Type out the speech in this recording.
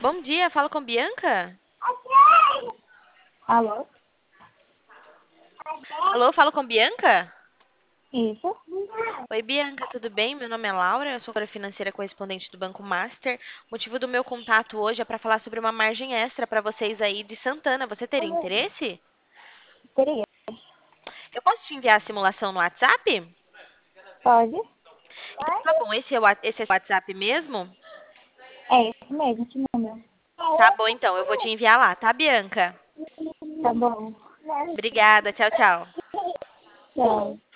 Bom dia, falo com Bianca? Alô? Alô, falo com Bianca? Isso? Oi, Bianca, tudo bem? Meu nome é Laura, eu sou financeira correspondente do Banco Master. O motivo do meu contato hoje é para falar sobre uma margem extra para vocês aí de Santana. Você teria interesse? Teria. Eu posso te enviar a simulação no WhatsApp? Pode? Então tá bom, esse é o WhatsApp mesmo? É esse mesmo, esse número. Tá bom, então, eu vou te enviar lá, tá, Bianca? Tá bom. Obrigada, tchau, tchau. Tchau.